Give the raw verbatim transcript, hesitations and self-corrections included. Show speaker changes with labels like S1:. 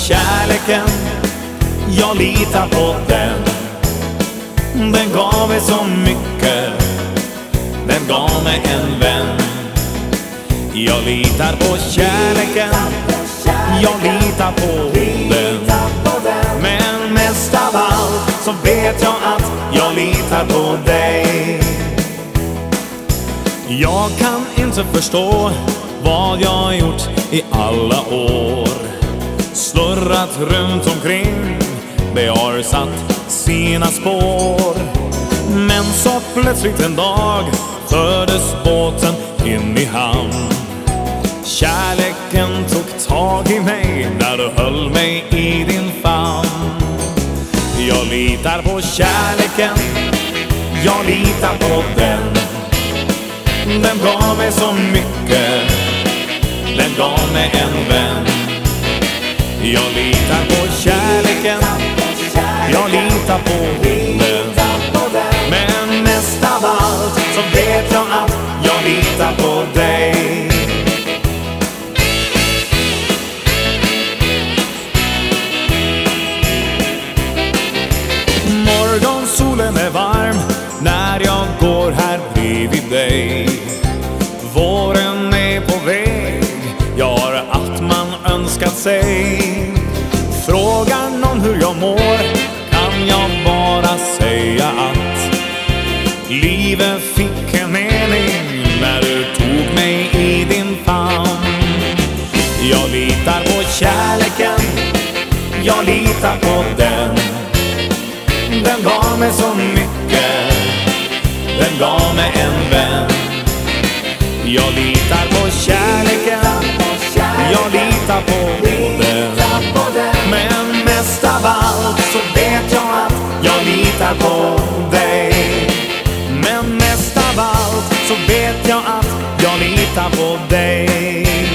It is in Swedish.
S1: kärleken, jag litar på den. Den gav mig så mycket, den gav mig en vän. Jag litar på kärleken, jag litar på den. Men mest av allt så vet jag att jag litar på dig. Jag kan inte förstå vad jag har gjort i alla år. Slurrat runt omkring, det har satt sina spår. Men så plötsligt en dag fördes båten in i hamn. Kärleken tog tag i mig när du höll mig i din famn. Jag litar på kärleken, jag litar på den. Den gav mig så mycket, den gav mig en vän. Jag litar på kärleken, jag litar på den. Men mest av allt så vet jag att jag litar på dig. Morgonsolen är varm när jag går här bredvid dig. Våren är på väg, jag har allt man önskat sig. Frågar någon hur jag mår kan jag bara säga att livet fick en mening när du tog mig i din famn. Jag litar på kärleken, jag litar på den. Den gav mig så mycket, den gav mig en vän. Jag litar på kärleken, jag litar på den. Men mest av allt så vet jag att jag litar på dig. Men mest av allt så vet jag att jag litar på dig.